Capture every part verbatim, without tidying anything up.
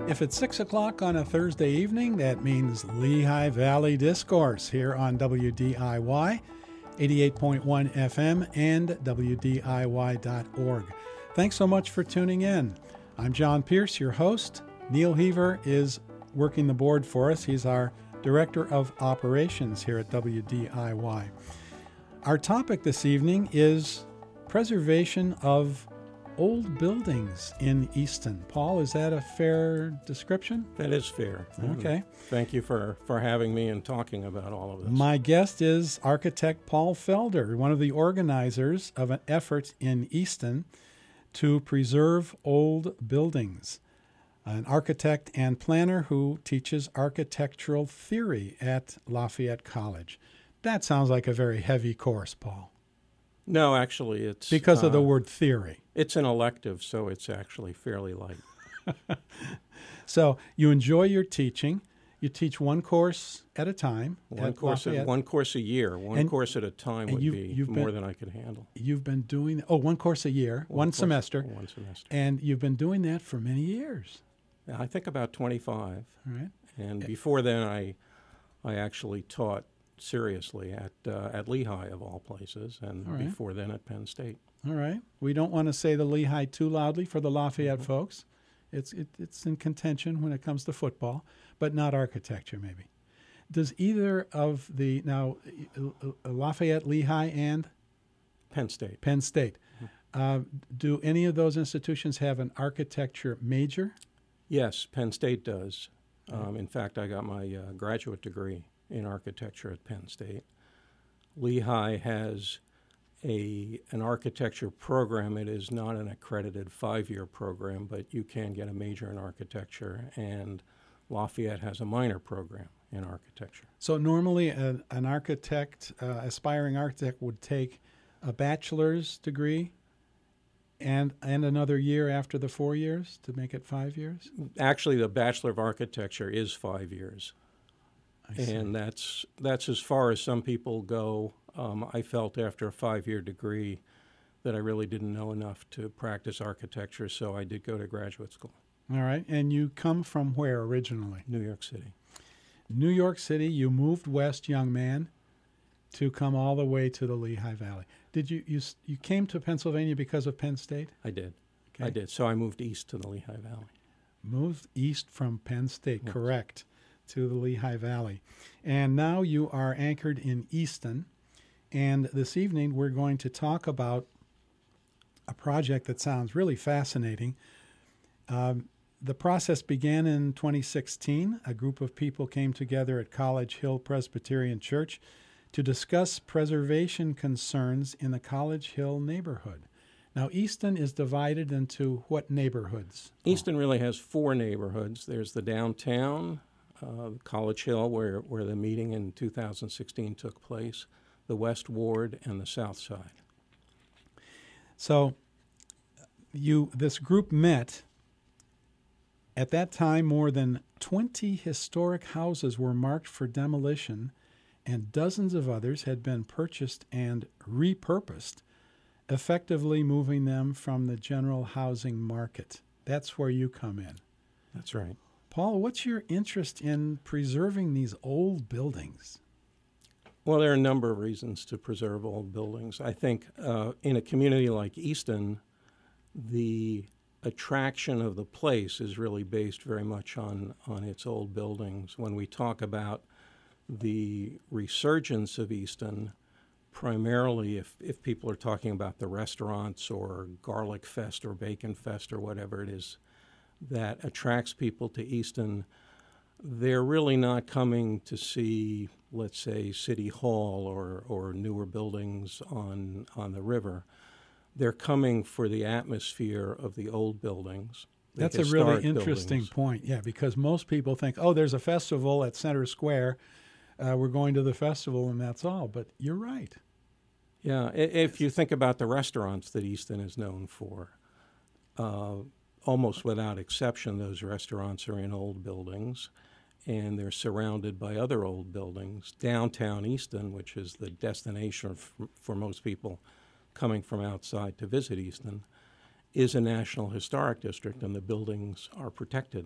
If it's six o'clock on a Thursday evening, that means Lehigh Valley Discourse here on W D I Y, eighty-eight point one F M and W D I Y dot org. Thanks so much for tuning in. I'm John Pierce, your host. Neil Heaver is working the board for us. He's our Director of Operations here at W D I Y. Our topic this evening is preservation of old buildings in Easton. Paul, is that a fair description? That is fair. Okay. And thank you for, for having me and talking about all of this. My guest is architect Paul Felder, one of the organizers of an effort in Easton to preserve old buildings. An architect and planner who teaches architectural theory at Lafayette College. That sounds like a very heavy course, Paul. No, actually, it's... Because uh, of the word theory. It's an elective, so it's actually fairly light. So you enjoy your teaching. You teach one course at a time. One course, a, one course a year. One and, course at a time would you've, be you've more been, than I could handle. You've been doing... Oh, one course a year, one, one course, semester. One semester. And you've been doing that for many years. I think about twenty-five. All right. And before then, I I actually taught seriously at uh, at Lehigh, of all places, and all right. before then at Penn State. All right. We don't want to say the Lehigh too loudly for the Lafayette mm-hmm. folks. It's it, it's in contention when it comes to football, but not architecture, maybe. Does either of the, now, Lafayette, Lehigh, and? Penn State. Penn State. Mm-hmm. Uh, do any of those institutions have an architecture major? Yes, Penn State does. Um, in fact, I got my uh, graduate degree in architecture at Penn State. Lehigh has a an architecture program. It is not an accredited five-year program, but you can get a major in architecture, and Lafayette has a minor program in architecture. So normally a, an architect, uh, aspiring architect, would take a bachelor's degree and and another year after the four years to make it five years? Actually, the Bachelor of Architecture is five years. And that's that's as far as some people go. Um, I felt after a five-year degree that I really didn't know enough to practice architecture, so I did go to graduate school. All right. And you come from where originally? New York City. New York City. You moved west, young man, to come all the way to the Lehigh Valley. Did you you you came to Pennsylvania because of Penn State? I did. Okay. I did. So I moved east to the Lehigh Valley. Moved east from Penn State, yes. Correct, to the Lehigh Valley. And now you are anchored in Easton. And this evening we're going to talk about a project that sounds really fascinating. Um, the process began in twenty sixteen. A group of people came together at College Hill Presbyterian Church to discuss preservation concerns in the College Hill neighborhood. Now, Easton is divided into what neighborhoods? Easton really has four neighborhoods. There's the downtown, uh, College Hill, where, where the meeting in two thousand sixteen took place, the West Ward, and the South Side. So you this group met. At that time, more than twenty historic houses were marked for demolition, and dozens of others had been purchased and repurposed, effectively moving them from the general housing market. That's where you come in. That's right. Paul, what's your interest in preserving these old buildings? Well, there are a number of reasons to preserve old buildings. I think uh, in a community like Easton, the attraction of the place is really based very much on, on its old buildings. When we talk about the resurgence of Easton, primarily if, if people are talking about the restaurants or Garlic Fest or Bacon Fest or whatever it is that attracts people to Easton, they're really not coming to see, let's say, City Hall or, or newer buildings on, on the river. They're coming for the atmosphere of the old buildings. That's a really interesting buildings. point, yeah, because most people think, oh, there's a festival at Center Square. Uh, we're going to the festival and that's all. But you're right. Yeah, if you think about the restaurants that Easton is known for, uh, almost without exception, those restaurants are in old buildings, and they're surrounded by other old buildings. Downtown Easton, which is the destination f- for most people coming from outside to visit Easton, is a National Historic District, and the buildings are protected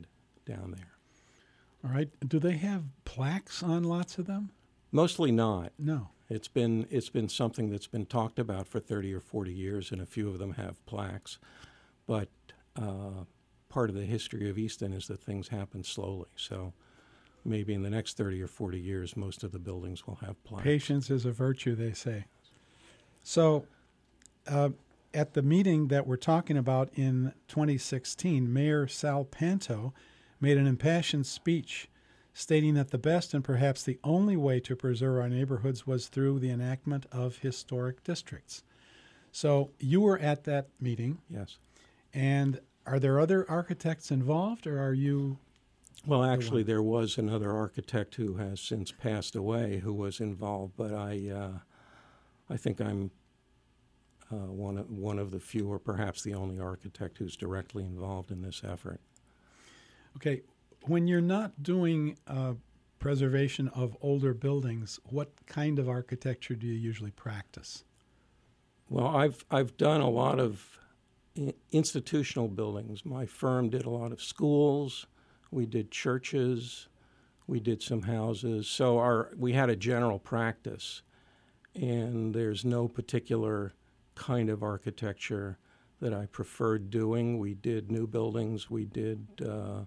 down there. All right. Do they have plaques on lots of them? Mostly not. No. It's been it's been something that's been talked about for thirty or forty years, and a few of them have plaques. But uh, part of the history of Easton is that things happen slowly. So maybe in the next thirty or forty years, most of the buildings will have plaques. Patience is a virtue, they say. So uh, at the meeting that we're talking about in twenty sixteen, Mayor Sal Panto made an impassioned speech stating that the best and perhaps the only way to preserve our neighborhoods was through the enactment of historic districts. So you were at that meeting. Yes. And are there other architects involved, or are you? Well, actually, there was another architect who has since passed away who was involved, but I, uh, I think I'm uh, one of, one of the few, or perhaps the only architect who's directly involved in this effort. Okay, when you're not doing uh, preservation of older buildings, what kind of architecture do you usually practice? Well, I've I've done a lot of I- institutional buildings. My firm did a lot of schools. We did churches. We did some houses. So our we had a general practice, and there's no particular kind of architecture that I preferred doing. We did new buildings. We did uh,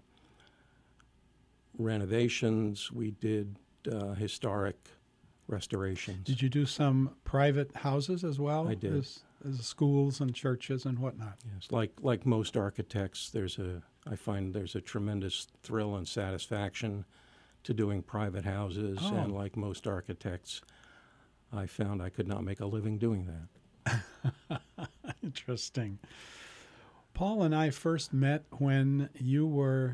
renovations. We did uh, historic restorations. Did you do some private houses as well? I did. As, as schools and churches and whatnot? Yes, like like most architects, there's a I find there's a tremendous thrill and satisfaction to doing private houses, Oh. and like most architects, I found I could not make a living doing that. Interesting. Paul and I first met when you were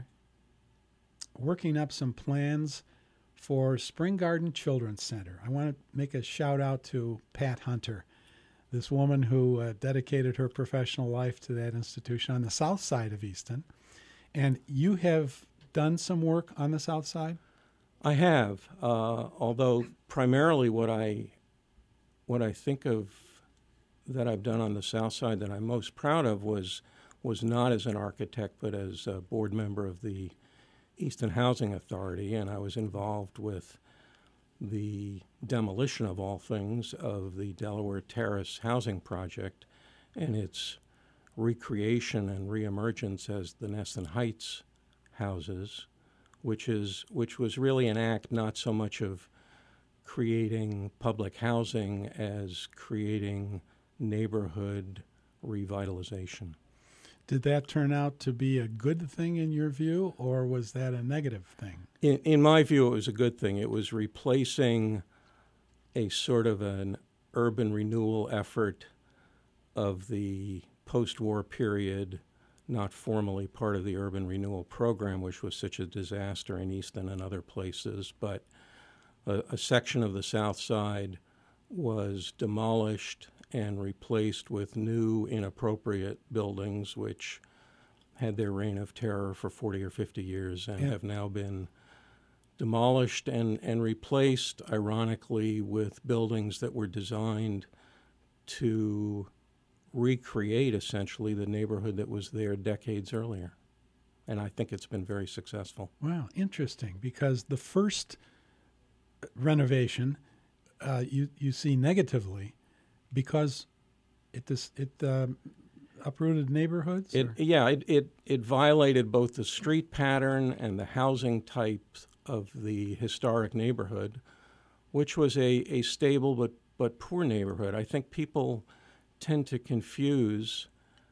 working up some plans for Spring Garden Children's Center. I want to make a shout out to Pat Hunter, this woman who uh, dedicated her professional life to that institution on the south side of Easton. And you have done some work on the south side? I have, uh, although primarily what I what I think of that I've done on the south side that I'm most proud of was was not as an architect, but as a board member of the Easton Housing Authority, and I was involved with the demolition of all things of the Delaware Terrace housing project and its recreation and reemergence as the Neston Heights houses, which is which was really an act not so much of creating public housing as creating neighborhood revitalization. Did that turn out to be a good thing in your view, or was that a negative thing? In, in my view, it was a good thing. It was replacing a sort of an urban renewal effort of the post-war period, not formally part of the urban renewal program, which was such a disaster in Easton and other places, but a, a section of the south side was demolished and replaced with new inappropriate buildings which had their reign of terror for forty or fifty years and Yeah. have now been demolished and, and replaced, ironically, with buildings that were designed to recreate essentially the neighborhood that was there decades earlier. And I think it's been very successful. Wow, interesting, because the first renovation uh, you, you see negatively because it dis, it uh, uprooted neighborhoods? It, or? yeah, it, it, it violated both the street pattern and the housing types of the historic neighborhood, which was a, a stable but, but poor neighborhood. I think people tend to confuse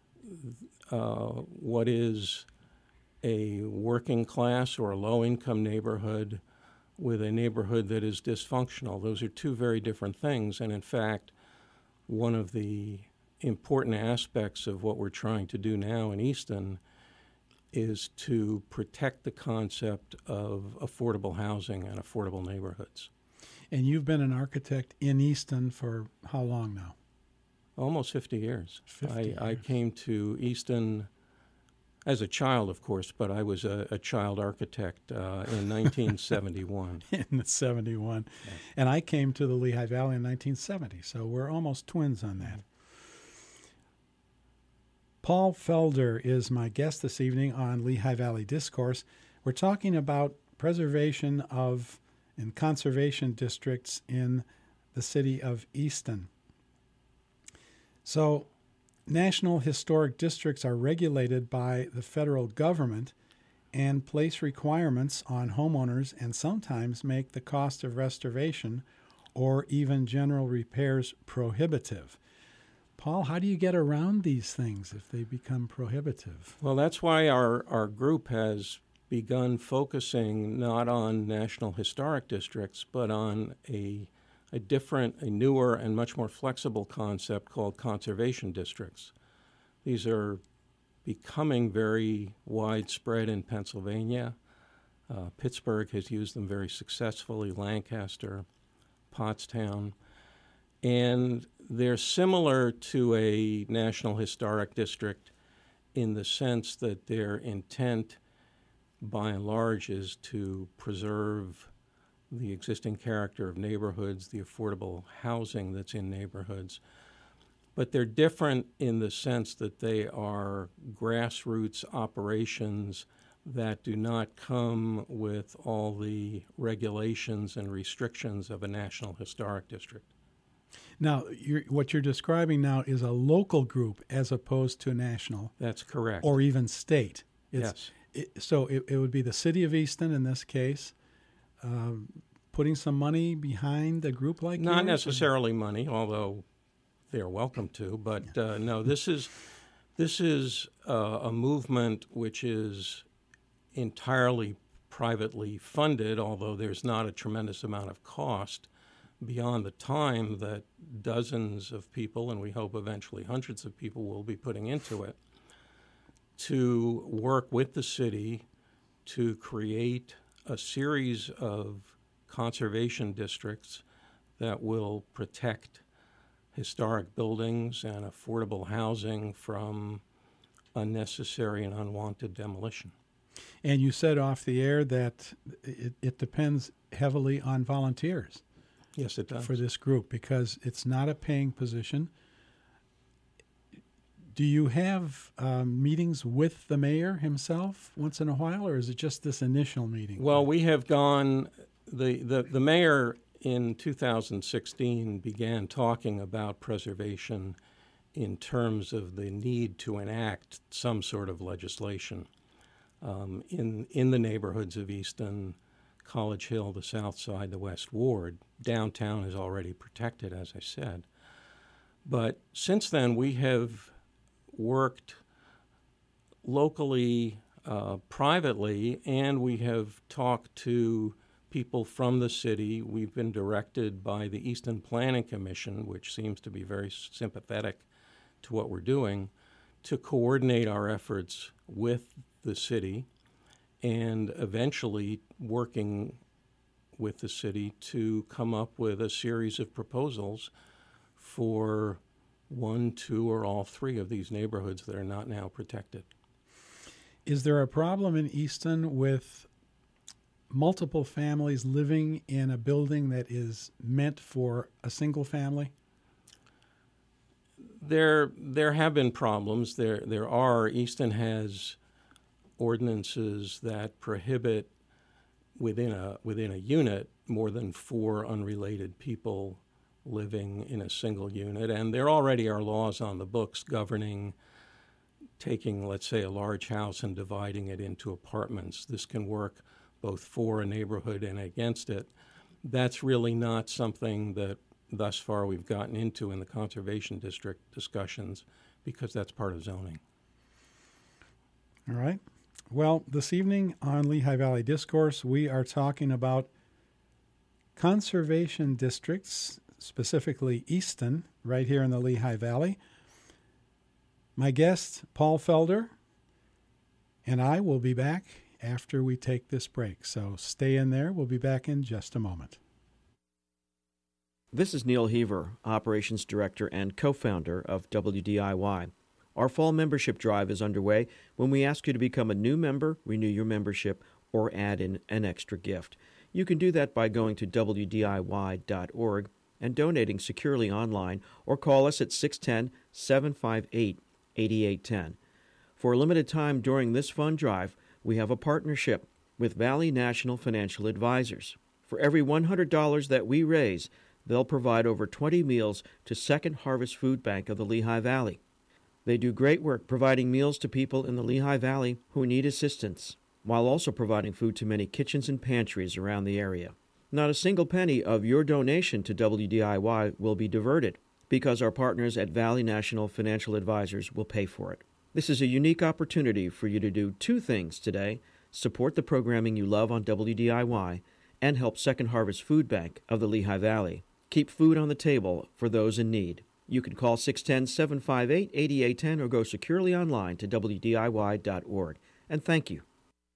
uh, what is a working class or a low-income neighborhood with a neighborhood that is dysfunctional. Those are two very different things, and in fact, one of the important aspects of what we're trying to do now in Easton is to protect the concept of affordable housing and affordable neighborhoods. And you've been an architect in Easton for how long now? Almost fifty years. fifty I, years. I came to Easton as a child, of course, but I was a, a child architect uh, in nineteen seventy-one. In the seventy-one. Yeah. And I came to the Lehigh Valley in nineteen seventy, so we're almost twins on that. Paul Felder is my guest this evening on Lehigh Valley Discourse. We're talking about preservation of and conservation districts in the city of Easton. So, National Historic Districts are regulated by the federal government and place requirements on homeowners and sometimes make the cost of restoration or even general repairs prohibitive. Paul, how do you get around these things if they become prohibitive? Well, that's why our, our group has begun focusing not on national historic districts, but on a a different, a newer, and much more flexible concept called conservation districts. These are becoming very widespread in Pennsylvania. Uh, Pittsburgh has used them very successfully, Lancaster, Pottstown. And they're similar to a National Historic District in the sense that their intent, by and large, is to preserve the existing character of neighborhoods, the affordable housing that's in neighborhoods. But they're different in the sense that they are grassroots operations that do not come with all the regulations and restrictions of a National Historic District. Now, you're, what you're describing now is a local group as opposed to national. That's correct. Or even state. yes. It's, it, so it, it would be the city of Easton in this case, Um, putting some money behind a group like that? Not necessarily money, although they're welcome to. But uh, no, this is this is uh, a movement which is entirely privately funded, although there's not a tremendous amount of cost beyond the time that dozens of people, and we hope eventually hundreds of people, will be putting into it, to work with the city to create a series of conservation districts that will protect historic buildings and affordable housing from unnecessary and unwanted demolition. And you said off the air that it, it depends heavily on volunteers. Yes, it does. For this group, because it's not a paying position. Do you have um, meetings with the mayor himself once in a while, or is it just this initial meeting? Well, we have gone, the, the, the mayor in two thousand sixteen began talking about preservation in terms of the need to enact some sort of legislation um, in, in the neighborhoods of Easton, College Hill, the South Side, the West Ward. Downtown is already protected, as I said. But since then, we have worked locally, uh, privately, and we have talked to people from the city. We've been directed by the Easton Planning Commission, which seems to be very sympathetic to what we're doing, to coordinate our efforts with the city and eventually working with the city to come up with a series of proposals for one, two, or all three of these neighborhoods that are not now protected. Is there a problem in Easton with multiple families living in a building that is meant for a single family? There, there have been problems. There, there are. Easton has ordinances that prohibit within a within a unit more than four unrelated people living in a single unit, and there already are laws on the books governing taking, let's say, a large house and dividing it into apartments. This can work both for a neighborhood and against it. That's really not something that thus far we've gotten into in the conservation district discussions, because that's part of zoning. All right. Well, this evening on Lehigh Valley Discourse, we are talking about conservation districts, specifically Easton, right here in the Lehigh Valley. My guest, Paul Felder, and I will be back after we take this break. So stay in there. We'll be back in just a moment. This is Neil Heaver, Operations Director and co-founder of W D I Y. Our fall membership drive is underway when we ask you to become a new member, renew your membership, or add in an extra gift. You can do that by going to W D I Y dot org and donating securely online, or call us at six one zero, seven five eight, eight eight one zero. For a limited time during this fund drive, we have a partnership with Valley National Financial Advisors. For every one hundred dollars that we raise, they'll provide over twenty meals to Second Harvest Food Bank of the Lehigh Valley. They do great work providing meals to people in the Lehigh Valley who need assistance, while also providing food to many kitchens and pantries around the area. Not a single penny of your donation to W D I Y will be diverted, because our partners at Valley National Financial Advisors will pay for it. This is a unique opportunity for you to do two things today: support the programming you love on W D I Y and help Second Harvest Food Bank of the Lehigh Valley. Keep food on the table for those in need. You can call six one zero, seven five eight, eight eight one zero or go securely online to W D I Y dot org. And thank you.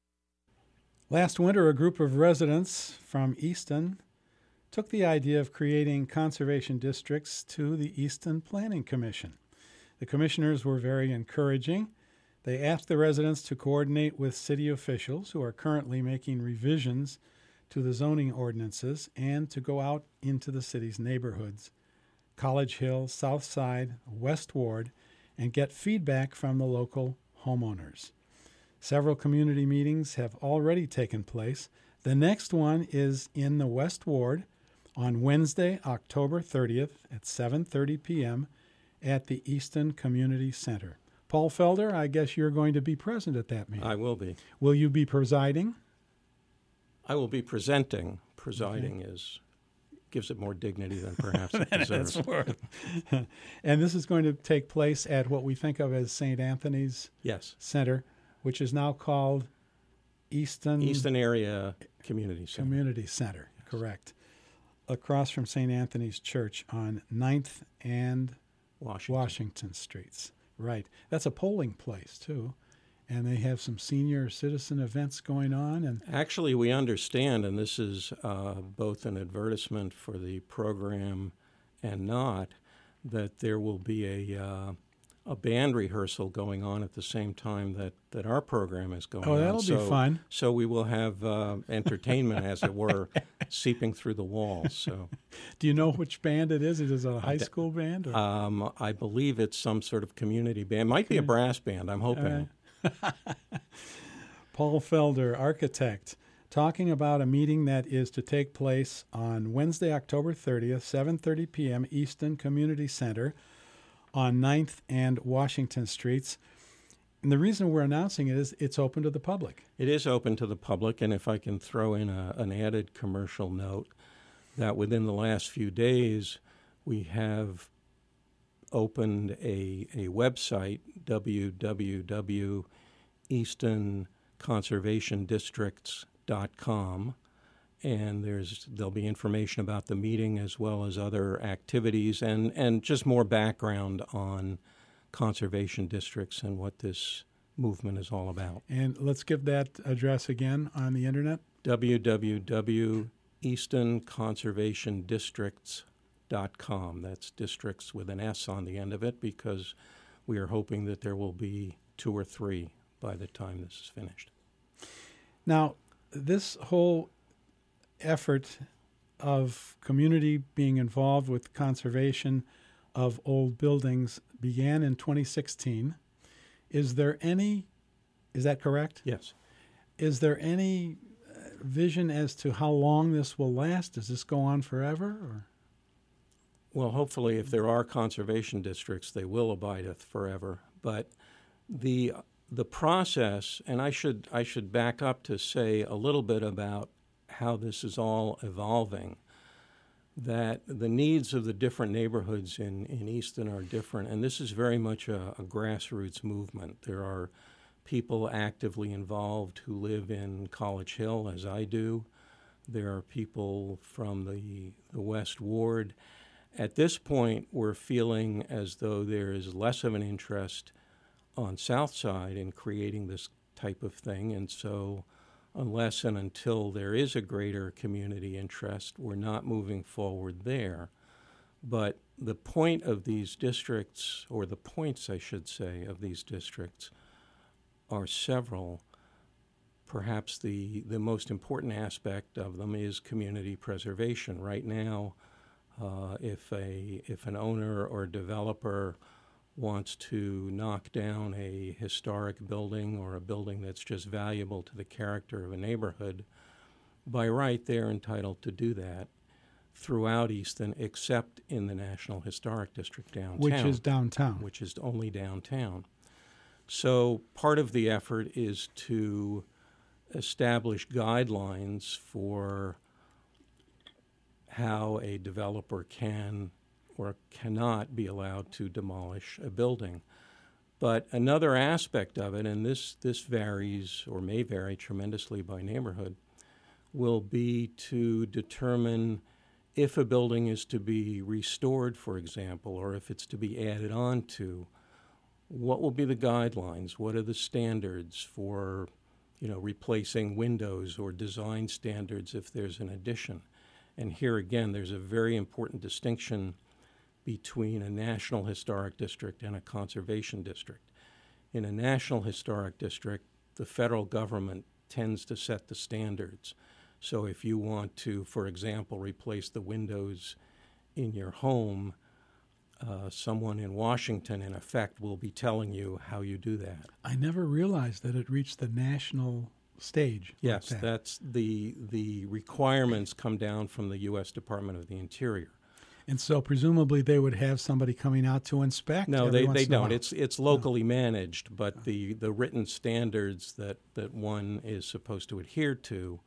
Last winter, a group of residents from Easton took the idea of creating conservation districts to the Easton Planning Commission. The commissioners were very encouraging. They asked the residents to coordinate with city officials who are currently making revisions to the zoning ordinances and to go out into the city's neighborhoods, College Hill, South Side, West Ward, and get feedback from the local homeowners. Several community meetings have already taken place. The next one is in the West Ward on Wednesday, October thirtieth at seven thirty p.m. at the Easton Community Center. Paul Felder, I guess you're going to be present at that meeting. I will be. Will you be presiding? I will be presenting. Presiding okay. is gives it more dignity than perhaps it deserves. That's worth. And this is going to take place at what we think of as Saint Anthony's yes. Center, which is now called Easton Easton Area Community Center. Community Center, yes. Correct. Across from Saint Anthony's Church on ninth and Washington. Washington Streets. Right. That's a polling place, too. And they have some senior citizen events going on. And actually, we understand, and this is uh, both an advertisement for the program and not, that there will be a uh, a band rehearsal going on at the same time that, that our program is going on. Oh, that'll so, be fun. So we will have uh, entertainment, as it were, seeping through the walls. So, do you know which band it is? Is it a high school band? Or? Um, I believe it's some sort of community band. Might be a brass band, I'm hoping. Uh, Paul Felder, architect, talking about a meeting that is to take place on Wednesday, October thirtieth, seven thirty p.m., Easton Community Center on ninth and Washington Streets. And the reason we're announcing it is it's open to the public. It is open to the public, and if I can throw in a, an added commercial note, that within the last few days we have opened a, a website, w w w dot easton conservation districts dot com, and there's there'll be information about the meeting as well as other activities and, and just more background on conservation districts and what this movement is all about. And let's give that address again on the internet. w w w dot easton conservation districts dot com. That's districts with an S on the end of it, because we are hoping that there will be two or three by the time this is finished. Now, this whole effort of community being involved with conservation of old buildings began in twenty sixteen. Is there any, is that correct? Yes. Is there any vision as to how long this will last? Does this go on forever? Or? Well, hopefully, if there are conservation districts, they will abideth forever. But the the process, and I should I should back up to say a little bit about how this is all evolving, that the needs of the different neighborhoods in, in Easton are different, and this is very much a, a grassroots movement. There are people actively involved who live in College Hill, as I do. There are people from the, the West Ward. At this point, we're feeling as though there is less of an interest on South Side in creating this type of thing, and so unless and until there is a greater community interest, we're not moving forward there. But the point of these districts, or the points, I should say, of these districts are several. Perhaps the, the most important aspect of them is community preservation. Right now, uh, if a if an owner or developer wants to knock down a historic building or a building that's just valuable to the character of a neighborhood, by right they're entitled to do that throughout Easton, except in the National Historic District downtown. Which is downtown. Which is only downtown. So part of the effort is to establish guidelines for how a developer can or cannot be allowed to demolish a building. But another aspect of it, and this, this varies or may vary tremendously by neighborhood, will be to determine if a building is to be restored, for example, or if it's to be added on to. What will be the guidelines? What are the standards for, you know, replacing windows, or design standards if there's an addition? And here again, there's a very important distinction between a National Historic District and a Conservation District. In a National Historic District, the federal government tends to set the standards. So if you want to, for example, replace the windows in your home, uh, someone in Washington, in effect, will be telling you how you do that. I never realized that it reached the national stage. Yes, like that. that's the the requirements come down from the U S Department of the Interior. And so presumably they would have somebody coming out to inspect. No, every they, once they in a don't. while. It's it's locally managed, but the, the written standards that, that one is supposed to adhere to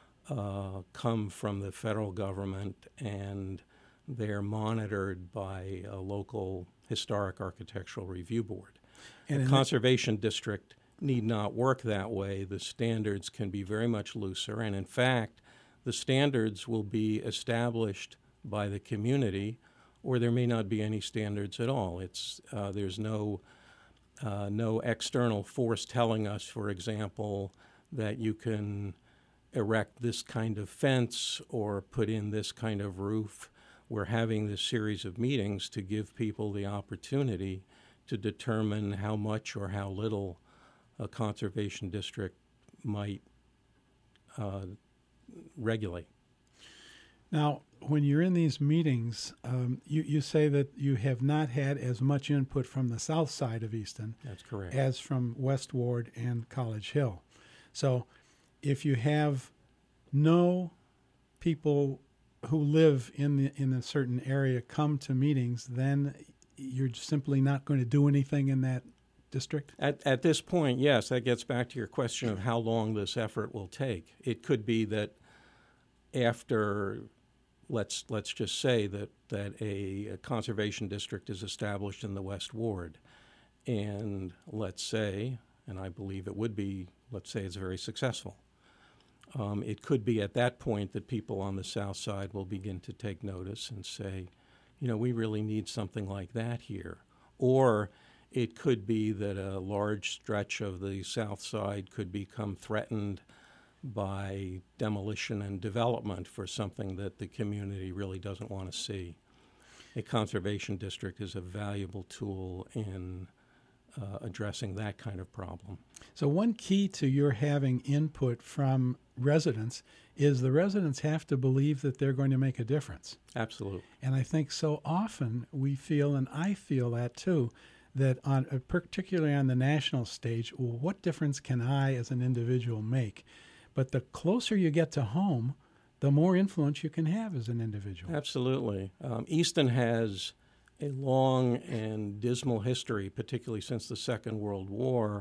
uh, come from the federal government, and they're monitored by a local historic architectural review board. And the in Conservation District need not work that way. The standards can be very much looser, and in fact, the standards will be established by the community, or there may not be any standards at all. It's uh, there's no uh, no external force telling us, for example, that you can erect this kind of fence or put in this kind of roof. We're having this series of meetings to give people the opportunity to determine how much or how little a conservation district might uh, regulate. Now, when you're in these meetings, um, you, you say that you have not had as much input from the south side of Easton. That's correct. As from West Ward and College Hill. So if you have no people who live in the in a certain area come to meetings, then you're simply not going to do anything in that district? At, at this point, yes, that gets back to your question of how long this effort will take. It could be that after, let's let's just say that, that a, a conservation district is established in the West Ward, and let's say, and I believe it would be, let's say it's very successful. Um, it could be at that point that people on the south side will begin to take notice and say, you know, we really need something like that here. Or it could be that a large stretch of the south side could become threatened by demolition and development for something that the community really doesn't want to see. A conservation district is a valuable tool in uh, addressing that kind of problem. So one key to your having input from residents is the residents have to believe that they're going to make a difference. Absolutely. And I think so often we feel, and I feel that too, that on uh, particularly on the national stage, well, what difference can I as an individual make? But the closer you get to home, the more influence you can have as an individual. Absolutely. Um, Easton has a long and dismal history, particularly since the Second World War,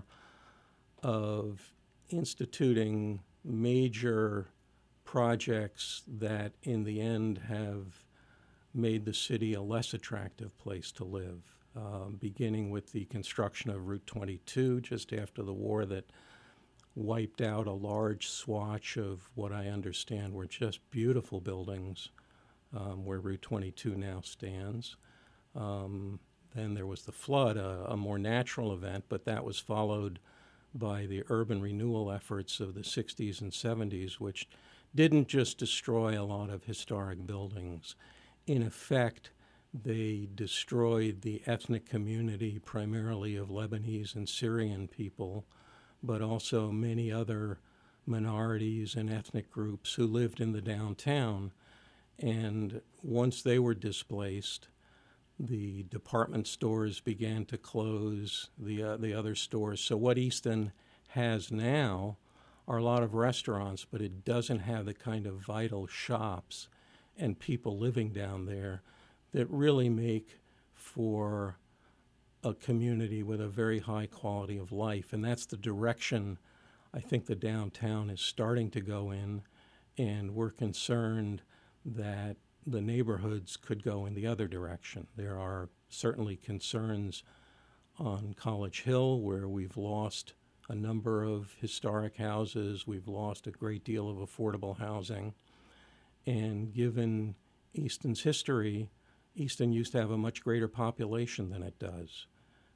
of instituting major projects that in the end have made the city a less attractive place to live, um, beginning with the construction of Route twenty-two just after the war that wiped out a large swatch of what I understand were just beautiful buildings um, where Route twenty-two now stands. Um, then there was the flood, a, a more natural event, but that was followed by the urban renewal efforts of the sixties and seventies, which didn't just destroy a lot of historic buildings. In effect, they destroyed the ethnic community, primarily of Lebanese and Syrian people, but also many other minorities and ethnic groups who lived in the downtown. And once they were displaced, the department stores began to close, the uh, the other stores. So what Easton has now are a lot of restaurants, but it doesn't have the kind of vital shops and people living down there that really make for a community with a very high quality of life. And that's the direction I think the downtown is starting to go in, and we're concerned that the neighborhoods could go in the other direction. There are certainly concerns on College Hill, where we've lost a number of historic houses. We've lost a great deal of affordable housing. And given Easton's history, Easton used to have a much greater population than it does.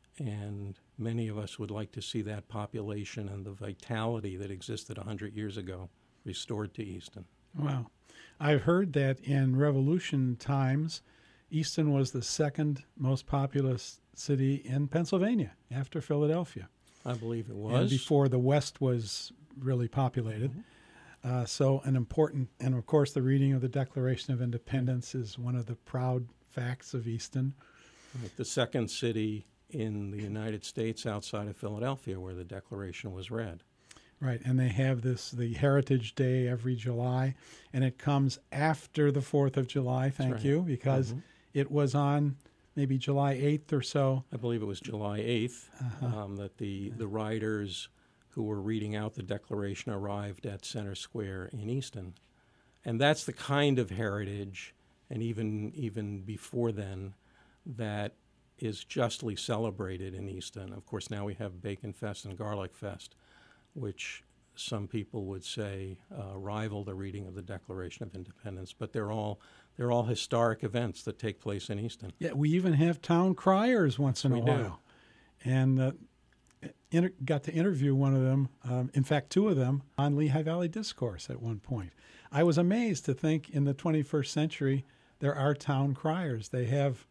And many of us would like to see that population and the vitality that existed one hundred years ago restored to Easton. Wow. I've heard that in Revolution times, Easton was the second most populous city in Pennsylvania after Philadelphia. I believe it was. And before the West was really populated. Mm-hmm. Uh, so an important, and of course the reading of the Declaration of Independence is one of the proud facts of Easton. Like the second city in the United States outside of Philadelphia where the Declaration was read. Right, and they have this, the Heritage Day every July, and it comes after the fourth of July, thank right. you, because mm-hmm. it was on maybe July eighth or so. I believe it was July eighth uh-huh. um, that the, the riders who were reading out the Declaration arrived at Center Square in Easton. And that's the kind of heritage, and even even before then, that is justly celebrated in Easton. Of course, now we have Bacon Fest and Garlic Fest, which some people would say uh, rival the reading of the Declaration of Independence, but they're all they're all historic events that take place in Easton. Yeah, we even have town criers once in we a while, do. and uh, inter- got to interview one of them. Um, in fact, two of them on Lehigh Valley Discourse at one point. I was amazed to think in the twenty-first century there are town criers. They have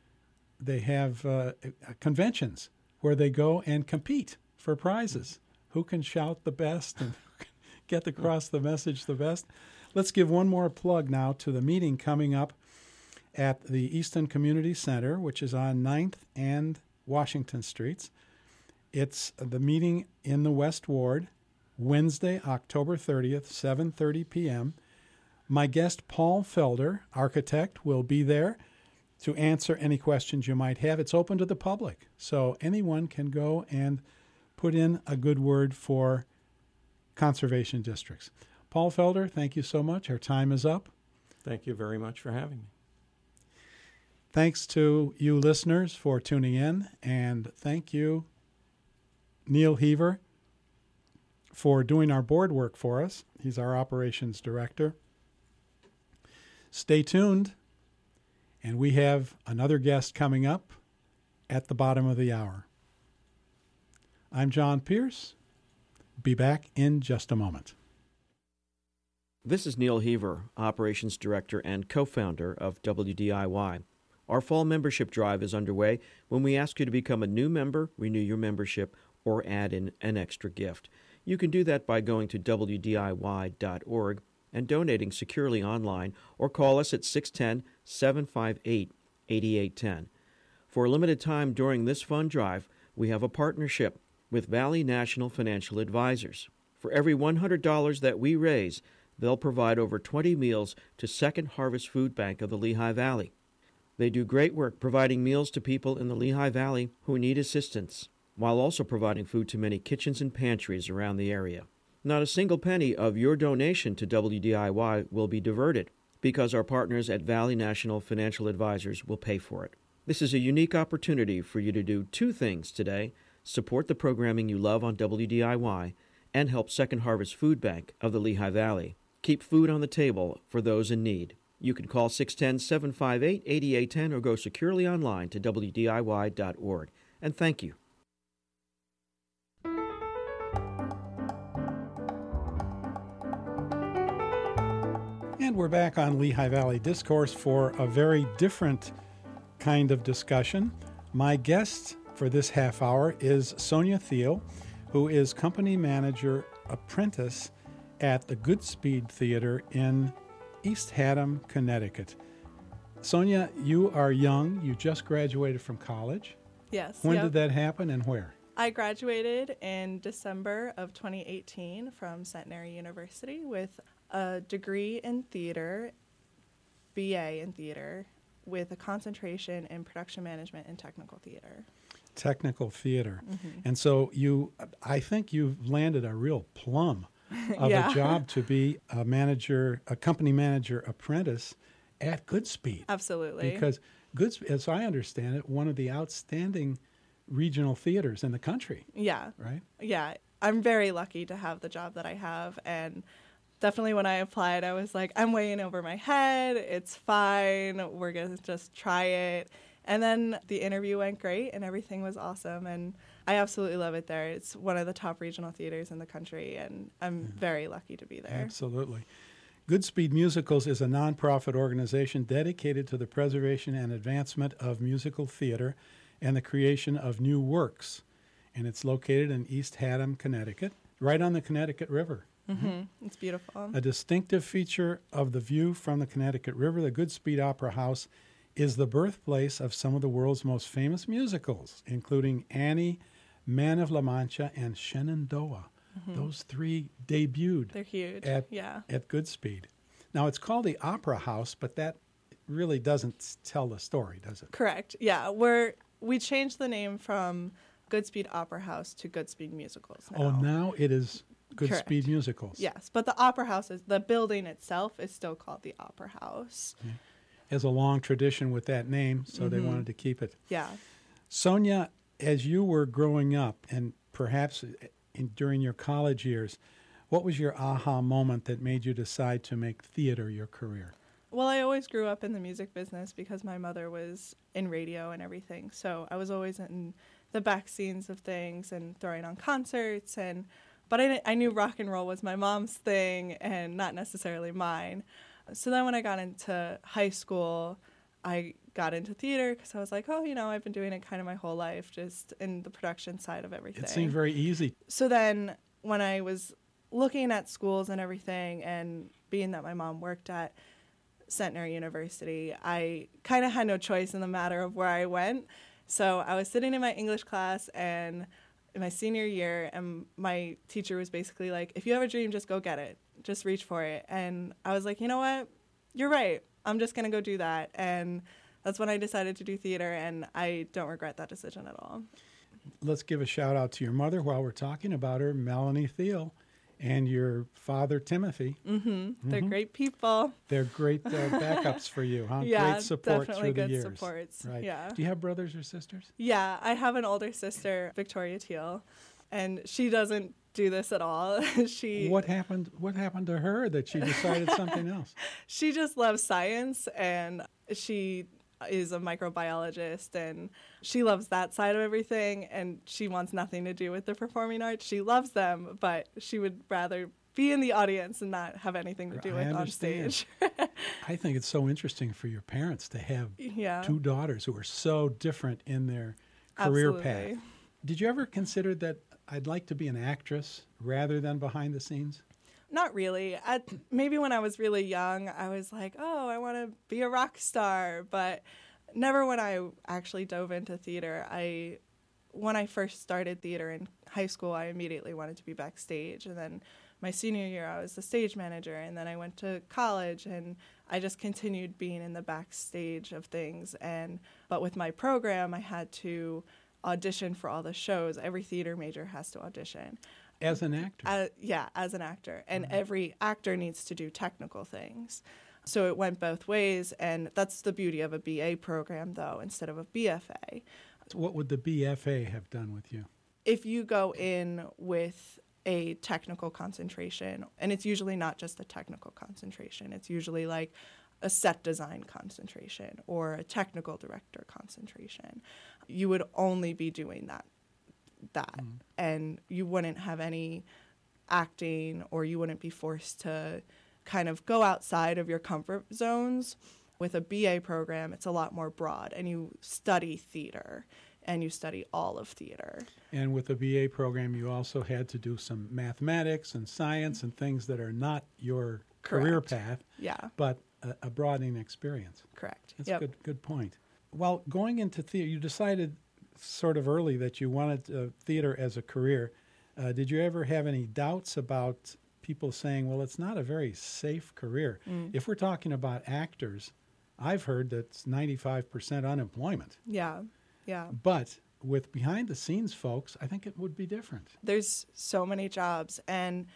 they have uh, conventions where they go and compete for prizes. Who can shout the best and get across the message the best? Let's give one more plug now to the meeting coming up at the Easton Community Center, which is on ninth and Washington Streets. It's the meeting in the West Ward, Wednesday, October thirtieth, seven thirty p.m. My guest, Paul Felder, architect, will be there to answer any questions you might have. It's open to the public, so anyone can go and put in a good word for conservation districts. Paul Felder, thank you so much. Our time is up. Thank you very much for having me. Thanks to you listeners for tuning in, and thank you, Neil Heaver, for doing our board work for us. He's our operations director. Stay tuned, and we have another guest coming up at the bottom of the hour. I'm John Pierce. Be back in just a moment. This is Neil Heaver, Operations Director and co-founder of W D I Y. Our fall membership drive is underway when we ask you to become a new member, renew your membership, or add in an extra gift. You can do that by going to W D I Y dot org and donating securely online, or call us at six one zero, seven five eight, eight eight one zero. For a limited time during this fund drive, we have a partnership with Valley National Financial Advisors. For every one hundred dollars that we raise, they'll provide over twenty meals to Second Harvest Food Bank of the Lehigh Valley. They do great work providing meals to people in the Lehigh Valley who need assistance, while also providing food to many kitchens and pantries around the area. Not a single penny of your donation to W D I Y will be diverted, because our partners at Valley National Financial Advisors will pay for it. This is a unique opportunity for you to do two things today: support the programming you love on W D I Y, and help Second Harvest Food Bank of the Lehigh Valley. Keep food on the table for those in need. You can call six one zero, seven five eight, eight eight one zero or go securely online to W D I Y dot org. And thank you. And we're back on Lehigh Valley Discourse for a very different kind of discussion. My guest for this half hour is Sonia Thiel, who is company manager apprentice at the Goodspeed Theater in East Haddam, Connecticut. Sonia, you are young. You just graduated from college. Yes. When yep. did that happen and where? I graduated in December of twenty eighteen from Centenary University with a degree in theater, B A in theater, with a concentration in production management and technical theater. Technical theater. Mm-hmm. And so you, I think you've landed a real plum of Yeah. a job to be a manager, a company manager apprentice at Goodspeed. Absolutely. Because Goodspeed, as I understand it, one of the outstanding regional theaters in the country, yeah. right? Yeah. I'm very lucky to have the job that I have, and definitely when I applied, I was like, I'm way in over my head. It's fine. We're going to just try it. And then the interview went great and everything was awesome. And I absolutely love it there. It's one of the top regional theaters in the country, and I'm Yeah. very lucky to be there. Absolutely. Goodspeed Musicals is a nonprofit organization dedicated to the preservation and advancement of musical theater and the creation of new works. And it's located in East Haddam, Connecticut, right on the Connecticut River. Mm-hmm. It's beautiful. A distinctive feature of the view from the Connecticut River, the Goodspeed Opera House is the birthplace of some of the world's most famous musicals, including Annie, Man of La Mancha, and Shenandoah. Mm-hmm. Those three debuted They're huge. at, yeah. at Goodspeed. Now, it's called the Opera House, but that really doesn't tell the story, does it? Correct. Yeah. We're, we changed the name from Goodspeed Opera House to Goodspeed Musicals now. Oh, now it is Goodspeed Correct. Musicals. Yes, but the Opera House, is the building itself is still called the Opera House. Has a long tradition with that name, so Mm-hmm. they wanted to keep it. Yeah. Sonia, as you were growing up, and perhaps in, during your college years, what was your aha moment that made you decide to make theater your career? Well, I always grew up in the music business because my mother was in radio and everything. So I was always in the back scenes of things and throwing on concerts. And but I, I knew rock and roll was my mom's thing and not necessarily mine. So then when I got into high school, I got into theater because I was like, oh, you know, I've been doing it kind of my whole life, just in the production side of everything. It seemed very easy. So then when I was looking at schools and everything, and being that my mom worked at Centenary University, I kind of had no choice in the matter of where I went. So I was sitting in my English class and in my senior year, and my teacher was basically like, if you have a dream, just go get it. Just reach for it. And I was like, you know what? You're right. I'm just going to go do that. And that's when I decided to do theater, and I don't regret that decision at all. Let's give a shout out to your mother while we're talking about her, Melanie Thiel, and your father, Timothy. Mm-hmm. They're Mhm. great people. They're great uh, backups for you, huh? Yeah, Great support definitely through the good years. supports. Right. Yeah. Do you have brothers or sisters? Yeah, I have an older sister, Victoria Teal, and she doesn't do this at all. she What happened? What happened to her that she decided something else? she just loves science, and she is a microbiologist, and she loves that side of everything, and she wants nothing to do with the performing arts. She loves them, but she would rather be in the audience and not have anything to do I with on understand. stage. I think it's so interesting for your parents to have yeah. two daughters who are so different in their career Absolutely. path. Did you ever consider that I'd like to be an actress rather than behind the scenes? Not really. At, maybe when I was really young, I was like, oh, I want to be a rock star. But never when I actually dove into theater. I, when I first started theater in high school, I immediately wanted to be backstage. And then my senior year, I was the stage manager. And then I went to college, and I just continued being in the backstage of things. And but with my program, I had to audition for all the shows. Every theater major has to audition. As an actor? Uh, yeah, as an actor. And Mm-hmm. every actor needs to do technical things. So it went both ways, and that's the beauty of a B A program, though, instead of a B F A. What would the B F A have done with you? If you go in with a technical concentration, and it's usually not just a technical concentration, it's usually like a set design concentration or a technical director concentration, you would only be doing that. that Mm. and you wouldn't have any acting, or you wouldn't be forced to kind of go outside of your comfort zones. With a B A program, it's a lot more broad, and you study theater, and you study all of theater. And with the B A program, you also had to do some mathematics and science and things that are not your career Correct. path, Yeah. but a, a broadening experience. Correct. That's Yep. a good, good point. Well, going into theater, you decided sort of early that you wanted uh, theater as a career. Uh, did you ever have any doubts about people saying, well, it's not a very safe career? Mm. If we're talking about actors, I've heard that it's ninety-five percent unemployment. Yeah. Yeah. But with behind-the-scenes folks, I think it would be different. There's so many jobs. And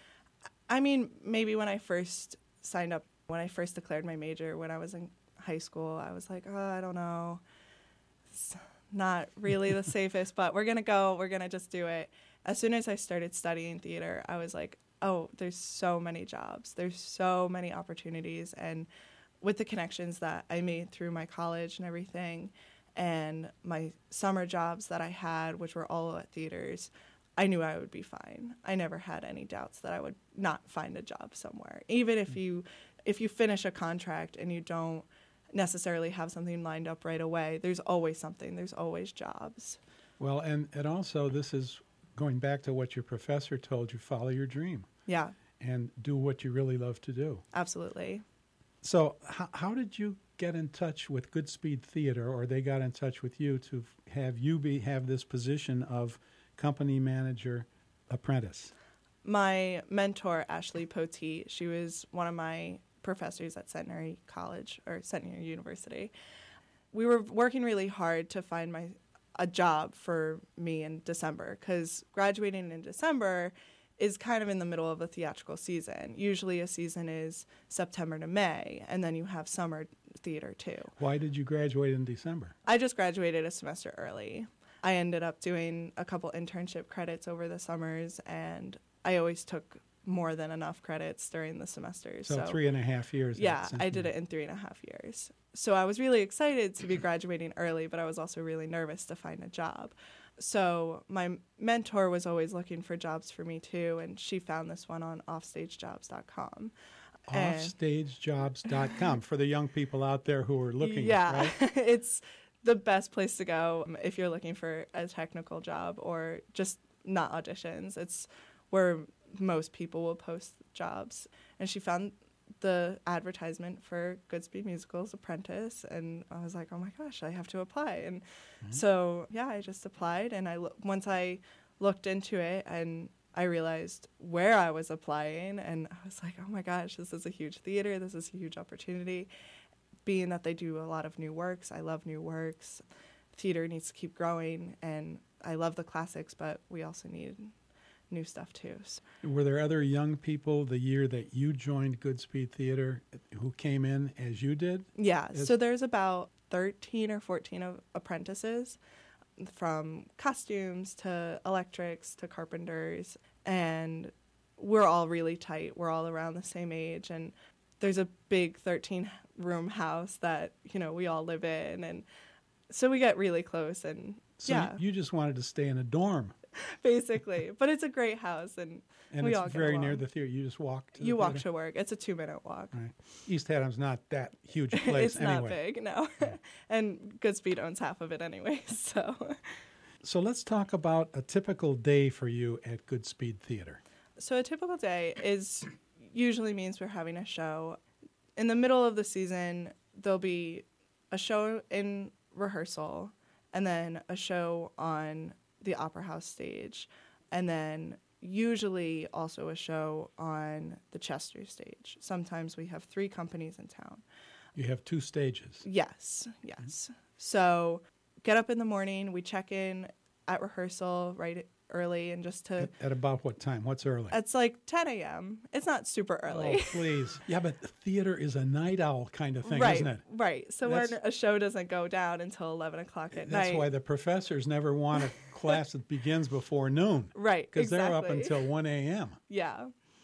I mean, maybe when I first signed up, when I first declared my major, when I was in high school, I was like, oh, I don't know. It's not really the safest, but we're going to go. We're going to just do it. As soon as I started studying theater, I was like, oh, there's so many jobs. There's so many opportunities. And with the connections that I made through my college and everything, and my summer jobs that I had, which were all at theaters, I knew I would be fine. I never had any doubts that I would not find a job somewhere. Even if you if you finish a contract and you don't necessarily have something lined up right away, there's always something. There's always jobs. Well, and, and also this is going back to what your professor told you, follow your dream Yeah, and do what you really love to do. absolutely. So how, how did you get in touch with Goodspeed Theater, or they got in touch with you to f- have you be have this position of company manager apprentice? My mentor, Ashley Poteet, she was one of my professors at Centenary College or Centenary University. We were working really hard to find my a job for me in December, because graduating in December is kind of in the middle of a theatrical season. Usually a season is September to May, and then you have summer theater too. Why did you graduate in December? I just graduated a semester early. I ended up doing a couple internship credits over the summers, and I always took more than enough credits during the semesters. So, three and a half years. at Yeah, I Centenary. did it in three and a half years. So I was really excited to be graduating early, but I was also really nervous to find a job. So my mentor was always looking for jobs for me too, and she found this one on offstage jobs dot com. offstage jobs dot com for the young people out there who are looking, Yeah, right? it's the best place to go if you're looking for a technical job or just not auditions. It's where most people will post jobs. And she found the advertisement for Goodspeed Musicals Apprentice, and I was like, oh my gosh, I have to apply. And Mm-hmm. so, yeah, I just applied, and I lo- once I looked into it and I realized where I was applying, and I was like, oh my gosh, this is a huge theater, this is a huge opportunity. Being that they do a lot of new works, I love new works. Theater needs to keep growing, and I love the classics, but we also need new stuff too. So, Were there other young people the year that you joined Goodspeed Theater who came in as you did? yeah, It's- so there's about thirteen or fourteen of apprentices, from costumes to electrics to carpenters, and we're all really tight. We're all around the same age, and there's a big thirteen room house that, you know, we all live in, and so we get really close, and So yeah, you, you just wanted to stay in a dorm, basically. But it's a great house, and and we it's all get very near along. the theater. You just walk to You the walk theater? to work. It's a two minute walk. Right. East Hatham's not that huge a place It's anyway. not big, no. And Goodspeed owns half of it anyway, so. So let's talk about a typical day for you at Goodspeed Theater. So a typical day is usually means we're having a show. In the middle of the season, there'll be a show in rehearsal, and then a show on the Opera House stage, and then usually also a show on the Chester stage. Sometimes we have three companies in town. You have two stages. Yes, yes. So get up in the morning, we check in at rehearsal right early, and just to, At, at about what time? What's early? it's like ten a.m. It's not super early. Oh, please. Yeah, but theater is a night owl kind of thing, right, isn't it? right. So That's- when a show doesn't go down until eleven o'clock at That's night. why the professors never want a class that begins before noon, right, because exactly. they're up until one a.m. Yeah.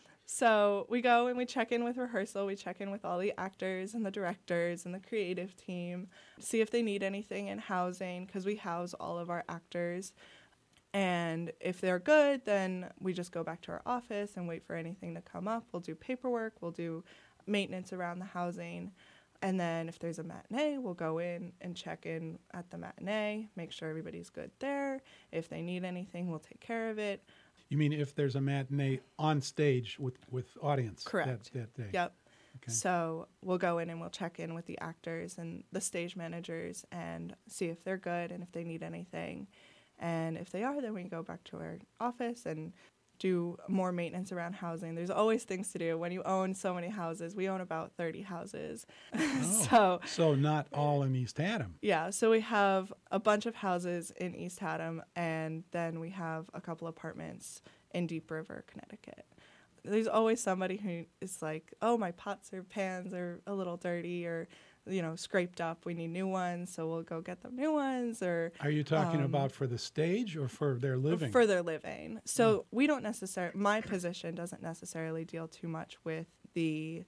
So we go and we check in with rehearsal. We check in with all the actors and the directors and the creative team, see if they need anything in housing, because we house all of our actors. And if they're good, then we just go back to our office and wait for anything to come up. We'll do paperwork. We'll do maintenance around the housing. And then if there's a matinee, we'll go in and check in at the matinee, make sure everybody's good there. If they need anything, we'll take care of it. You mean if there's a matinee on stage with, with audience Correct. that, that day? Yep. Okay. So we'll go in and we'll check in with the actors and the stage managers and see if they're good and if they need anything. And if they are, then we can go back to our office and do more maintenance around housing. There's always things to do when you own so many houses. We own about thirty houses. Oh, so so not all in East Haddam. yeah, so we have a bunch of houses in East Haddam, and then we have a couple apartments in Deep River, Connecticut. There's always somebody who is like, oh, my pots or pans are a little dirty or, you know, scraped up. We need new ones, so we'll go get them new ones. Or Are you talking um, about for the stage or for their living? For their living. So we don't necessarily, my position doesn't necessarily deal too much with the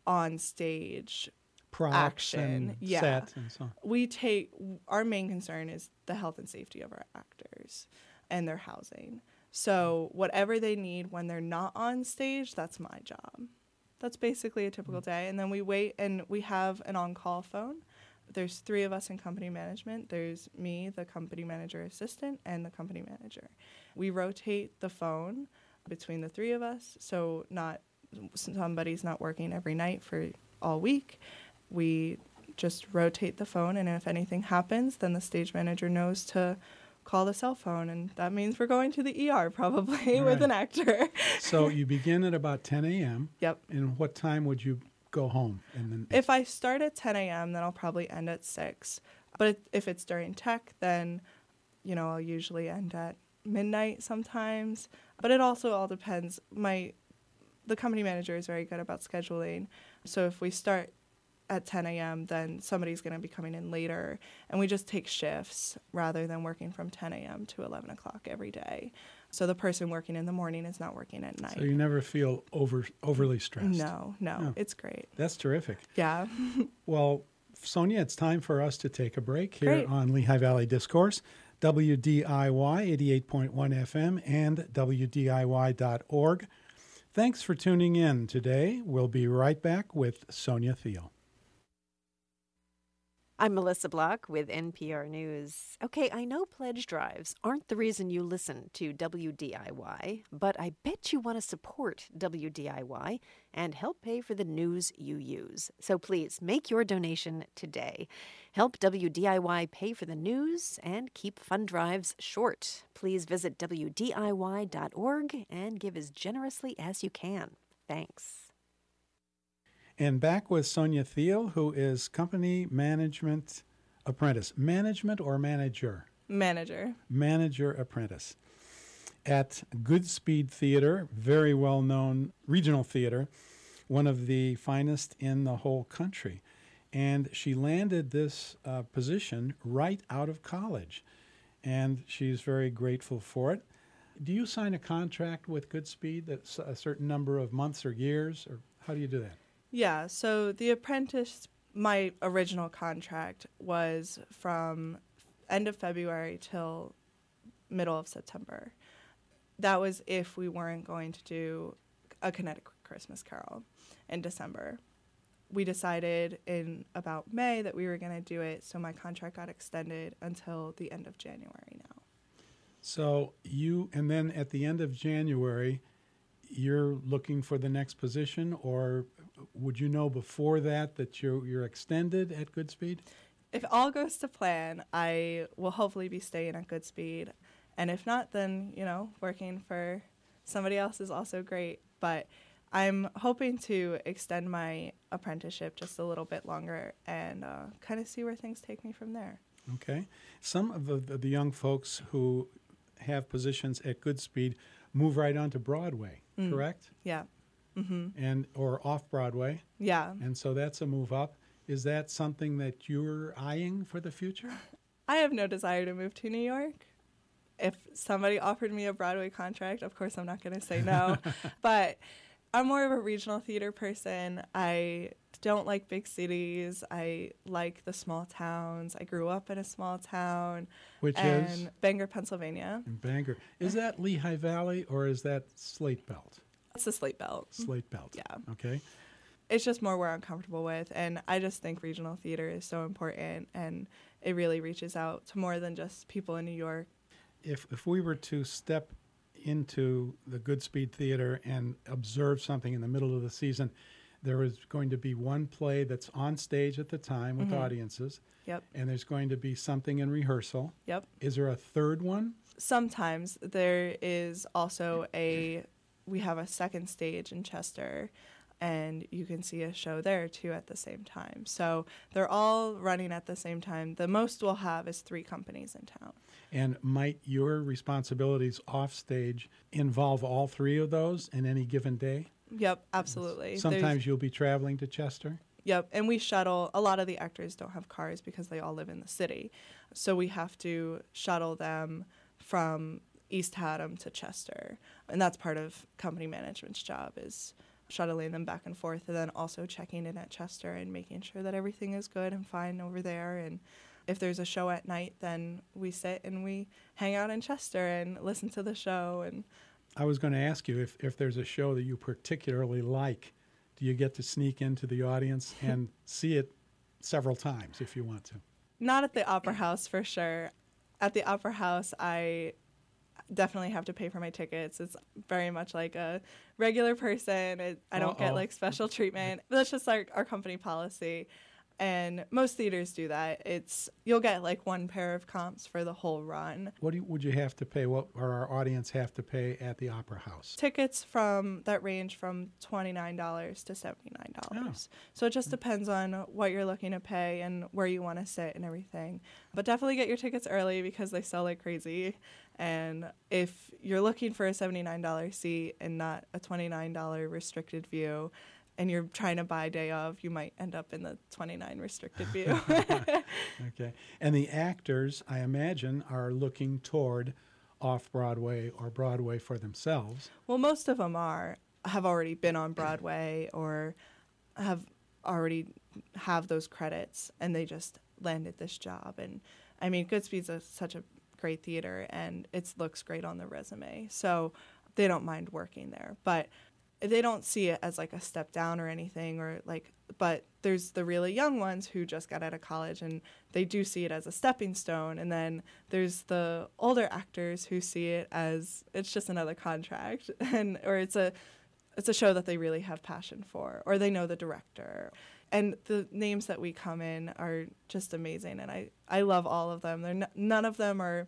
on-stage Props action. and Yeah. set and so on. We take, our main concern is the health and safety of our actors and their housing. So whatever they need when they're not on stage, that's my job. That's basically a typical day. And then we wait, and we have an on-call phone. There's three of us in company management. There's me, the company manager assistant, and the company manager. We rotate the phone between the three of us, so not somebody's not working every night for all week. We just rotate the phone, and if anything happens, then the stage manager knows to call the cell phone, and that means we're going to the E R probably All with right. an actor. So you begin at about ten a.m. Yep. And what time would you go home? And then If I start at ten a.m., then I'll probably end at six. But if it's during tech, then, you know, I'll usually end at midnight sometimes. But it also all depends. My the company manager is very good about scheduling. So if we start at ten a.m., then somebody's going to be coming in later. And we just take shifts rather than working from ten a.m. to eleven o'clock every day. So the person working in the morning is not working at night. so you never feel over overly stressed. No, no, Oh. it's great. That's terrific. Yeah. Well, Sonia, it's time for us to take a break here Great. on Lehigh Valley Discourse, W D I Y eighty-eight point one F M and W D I Y dot org. Thanks for tuning in today. We'll be right back with Sonia Thiel. I'm Melissa Block with N P R News. Okay, I know pledge drives aren't the reason you listen to W D I Y, but I bet you want to support W D I Y and help pay for the news you use. So please make your donation today. Help W D I Y pay for the news and keep fund drives short. Please visit W D I Y dot org and give as generously as you can. Thanks. And back with Sonia Thiel, who is company management apprentice. Management or manager? Manager. Manager apprentice. At Goodspeed Theater, very well-known regional theater, one of the finest in the whole country. And she landed this uh, position right out of college, and she's very grateful for it. Do you sign a contract with Goodspeed that's a certain number of months or years, or how do you do that? Yeah, so The Apprentice, my original contract was from end of February till middle of September. That was if we weren't going to do A Connecticut Christmas Carol in December. We decided in about May that we were going to do it, so my contract got extended until the end of January now. So you, and then at the end of January, you're looking for the next position, or would you know before that that you're, you're extended at Goodspeed? If all goes to plan, I will hopefully be staying at Goodspeed. And if not, then, you know, working for somebody else is also great. But I'm hoping to extend my apprenticeship just a little bit longer and uh, kind of see where things take me from there. Okay. Some of the, the, the young folks who have positions at Goodspeed move right on to Broadway, Mm. correct? Yeah. Mm-hmm. And or off Broadway, Yeah. and so that's a move up. Is that something that you're eyeing for the future? I have no desire to move to New York. If somebody offered me a Broadway contract, of course I'm not going to say no. But I'm more of a regional theater person. I don't like big cities. I like the small towns. I grew up in a small town. Which and is? Bangor, Pennsylvania. In Bangor. Is that Lehigh Valley or is that Slate Belt? It's the Slate Belt. Slate Belt. Yeah. Okay. It's just more where I'm comfortable with. And I just think regional theater is so important. And it really reaches out to more than just people in New York. If if we were to step into the Goodspeed Theater and observe something in the middle of the season There is going to be one play that's on stage at the time with Mhm. audiences, Yep. and there's going to be something in rehearsal. Yep. Is there a third one? Sometimes there is also a, we have a second stage in Chester, and you can see a show there too at the same time. So they're all running at the same time. The most we'll have is three companies in town. And might your responsibilities off stage involve all three of those in any given day? Yep, absolutely. Sometimes There's- you'll be traveling to Chester? Yep, and we shuttle. A lot of the actors don't have cars because they all live in the city. So we have to shuttle them from East Haddam to Chester. And that's part of company management's job, is shuttling them back and forth, and then also checking in at Chester and making sure that everything is good and fine over there. And if there's a show at night, then we sit and we hang out in Chester and listen to the show. And I was going to ask you if, if there's a show that you particularly like, do you get to sneak into the audience and see it several times if you want to? not at the Opera House for sure. At the Opera House, I definitely have to pay for my tickets. It's very much like a regular person. It, I don't Uh-oh. get like special treatment. That's just like our company policy. And most theaters do that. It's you'll get like one pair of comps for the whole run. What do you, would you have to pay? What or our audience have to pay at the Opera House? Tickets from that range from twenty-nine dollars to seventy-nine dollars. Oh. So it just depends on what you're looking to pay and where you want to sit and everything. But definitely get your tickets early because they sell like crazy. And if you're looking for a seventy-nine dollars seat and not a twenty-nine dollars restricted view, and you're trying to buy day of, you might end up in the twenty-nine restricted view. Okay. And the actors, I imagine, are looking toward off-Broadway or Broadway for themselves. Well, most of them are have already been on Broadway or have already have those credits, and they just landed this job. And I mean, Goodspeed's a, such a great theater, and it looks great on the resume, so they don't mind working there. But they don't see it as like a step down or anything, or like, but there's the really young ones who just got out of college and they do see it as a stepping stone. And then there's the older actors who see it as it's just another contract, and or it's a it's a show that they really have passion for, or they know the director. And the names that we come in are just amazing, and I, I love all of them. They're n- none of them are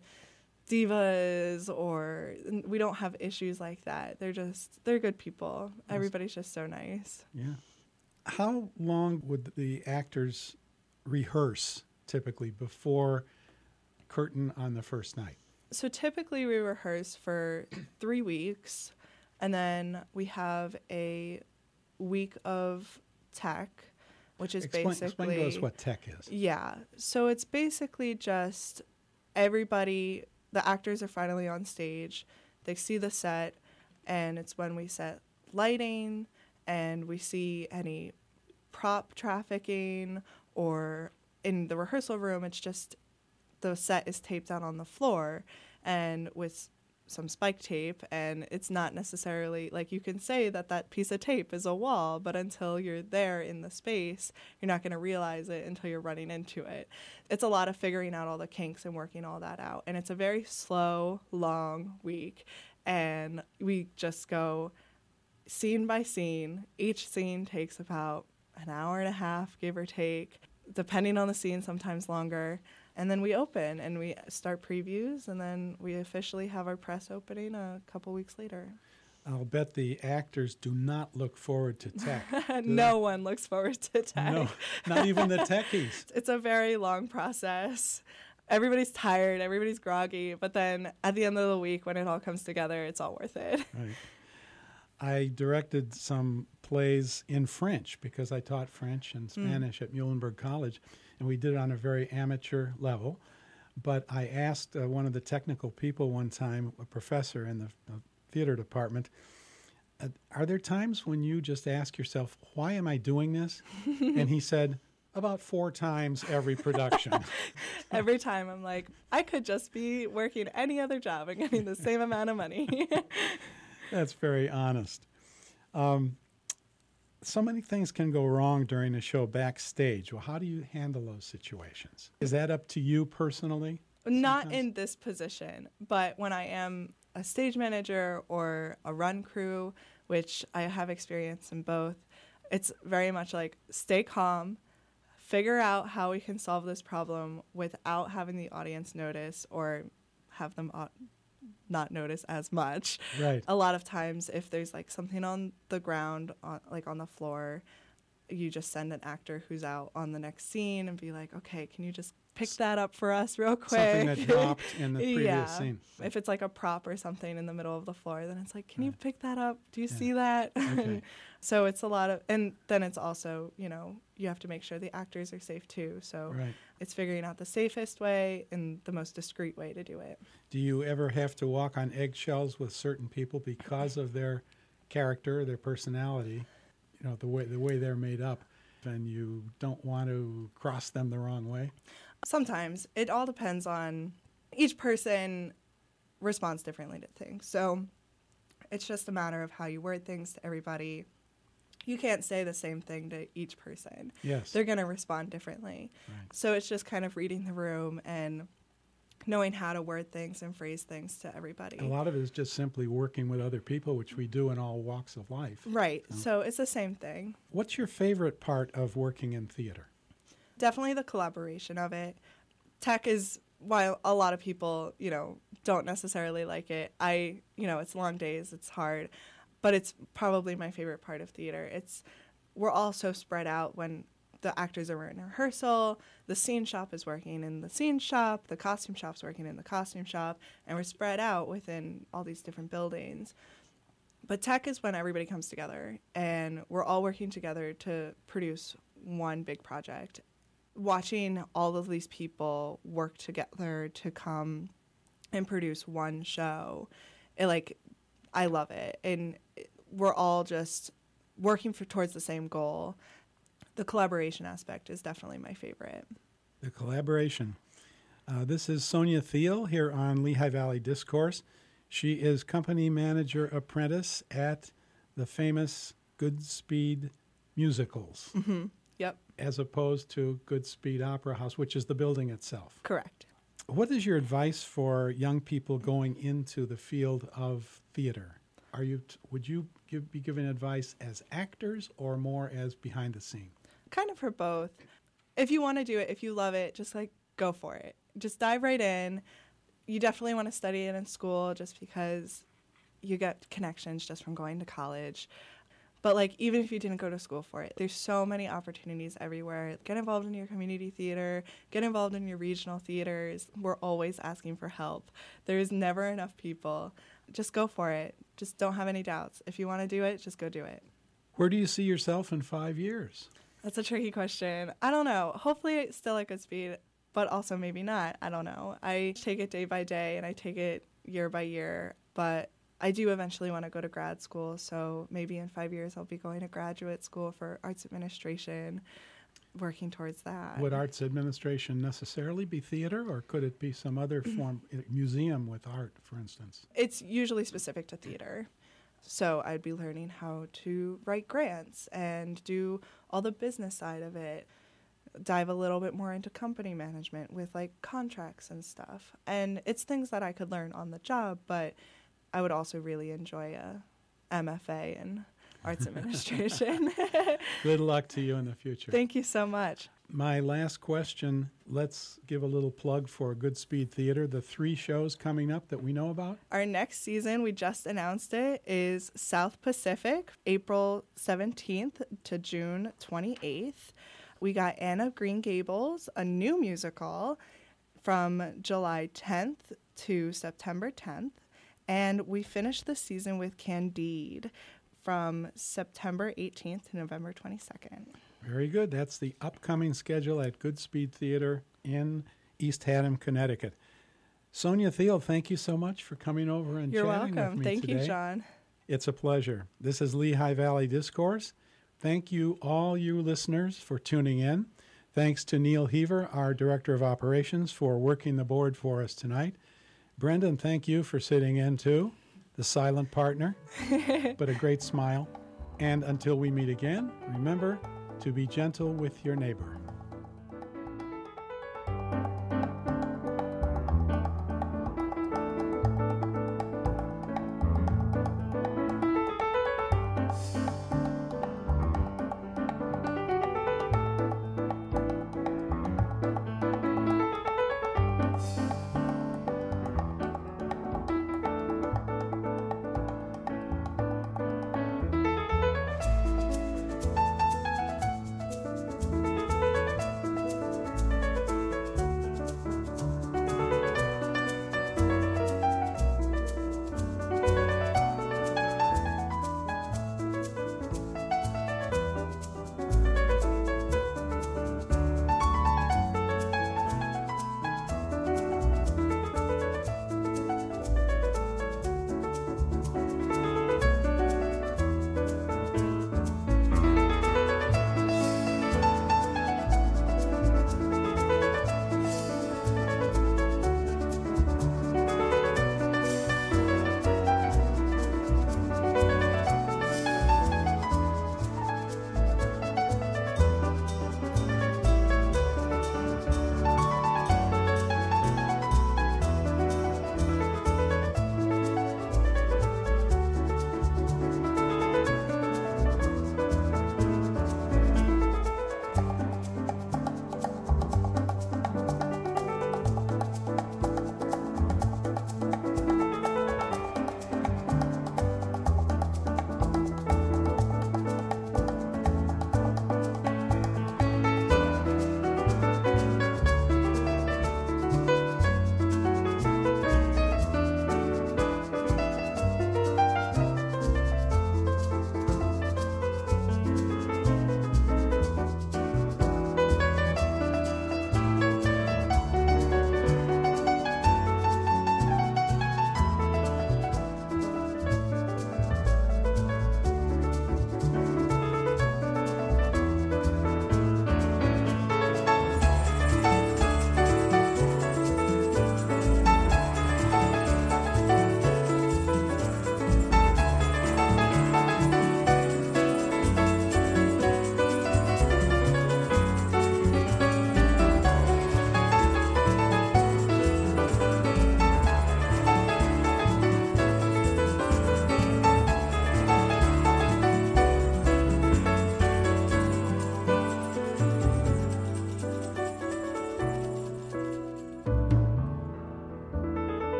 divas, or we don't have issues like that. They're just they're good people. Everybody's just so nice. Yeah. How long would the actors rehearse typically before curtain on the first night? So typically we rehearse for three weeks, and then we have a week of tech, which is explain, basically explain to us what tech is. Yeah. So it's basically just everybody, the actors are finally on stage, they see the set, and it's when we set lighting and we see any prop trafficking, or in the rehearsal room, it's just the set is taped out on the floor and with some spike tape, and it's not necessarily like you can say that that piece of tape is a wall, but until you're there in the space, you're not going to realize it until you're running into it. It's a lot of figuring out all the kinks and working all that out, and it's a very slow, long week, and we just go scene by scene. Each scene takes about an hour and a half, give or take, depending on the scene, sometimes longer. And then we open and we start previews, and then we officially have our press opening a couple weeks later. I'll bet the actors do not look forward to tech. No one looks forward to tech. No, not even the techies. It's a very long process. Everybody's tired, everybody's groggy, but then at the end of the week, when it all comes together, it's all worth it. Right. I directed some plays in French because I taught French and Spanish mm. at Muhlenberg College, and we did it on a very amateur level. But I asked uh, one of the technical people one time, a professor in the uh, theater department, uh, are there times when you just ask yourself, why am I doing this? And he said, about four times every production. Every time I'm like, I could just be working any other job and getting the same amount of money. That's very honest. Um, so many things can go wrong during a show backstage. Well, how do you handle those situations? Is that up to you personally? Not sometimes? in this position, but when I am a stage manager or a run crew, which I have experience in both, it's very much like stay calm, figure out how we can solve this problem without having the audience notice or have them au- not notice as much. Right. A lot of times if there's like something on the ground, on, like on the floor, you just send an actor who's out on the next scene and be like, okay, can you just pick that up for us real quick? Something that dropped in the previous yeah. scene. If it's like a prop or something in the middle of the floor, then it's like, can you Right. pick that up? Do you Yeah. see that? Okay. So it's a lot of, and then it's also, you know, you have to make sure the actors are safe too. So Right. it's figuring out the safest way and the most discreet way to do it. Do you ever have to walk on eggshells with certain people because of their character, their personality, you know, the way the way they're made up, and you don't want to cross them the wrong way? Sometimes. It all depends on each person responds differently to things. So it's just a matter of how you word things to everybody. You can't say the same thing to each person. Yes. They're going to respond differently. Right. So it's just kind of reading the room and knowing how to word things and phrase things to everybody. A lot of it is just simply working with other people, which we do in all walks of life. Right. So- So it's the same thing. What's your favorite part of working in theater? Definitely the collaboration of it. Tech is, while a lot of people, you know, don't necessarily like it, I, you know, it's long days, it's hard, but it's probably my favorite part of theater. It's, we're all so spread out when the actors are in rehearsal, the scene shop is working in the scene shop, the costume shop's working in the costume shop, and we're spread out within all these different buildings. But tech is when everybody comes together, and we're all working together to produce one big project. Watching all of these people work together to come and produce one show, it, like, I love it. And we're all just working for towards the same goal. The collaboration aspect is definitely my favorite. The collaboration. Uh, this is Sonia Thiel here on Lehigh Valley Discourse. She is company manager apprentice at the famous Goodspeed Musicals, Mm-hmm. Yep, as opposed to Goodspeed Opera House, which is the building itself. correct. What is your advice for young people going into the field of theater? Are you t- would you give, be giving advice as actors or more as behind the scene? Kind of for both. If you want to do it, if you love it, just like go for it. Just dive right in. You definitely want to study it in school just because you get connections just from going to college. But like even if you didn't go to school for it, there's so many opportunities everywhere. Get involved in your community theater, get involved in your regional theaters. We're always asking for help. There's never enough people. Just go for it. Just don't have any doubts. If you want to do it, just go do it. Where do you see yourself in five years? That's a tricky question. I don't know. Hopefully still at Goodspeed, but also maybe not. I don't know. I take it day by day and I take it year by year, but I do eventually want to go to grad school, so maybe in five years I'll be going to graduate school for arts administration, working towards that. Would arts administration necessarily be theater, or could it be some other form, museum with art, for instance? It's usually specific to theater. So I'd be learning how to write grants and do all the business side of it, dive a little bit more into company management with like contracts and stuff. And it's things that I could learn on the job, but I would also really enjoy a M F A in arts administration. Good luck to you in the future. Thank you so much. My last question, let's give a little plug for Goodspeed Theater, the three shows coming up that we know about. Our next season, we just announced it, is South Pacific, April seventeenth to June twenty-eighth. We got Anne of Green Gables, a new musical, from July tenth to September tenth. And we finished the season with Candide from September eighteenth to November twenty-second. Very good. That's the upcoming schedule at Goodspeed Theater in East Haddam, Connecticut. Sonia Thiel, thank you so much for coming over and You're chatting welcome. with me Thank today. you, John. It's a pleasure. This is Lehigh Valley Discourse. Thank you, all you listeners, for tuning in. Thanks to Neil Heaver, our Director of Operations, for working the board for us tonight. Brendan, thank you for sitting in, too, the silent partner, but a great smile. And until we meet again, remember to be gentle with your neighbor.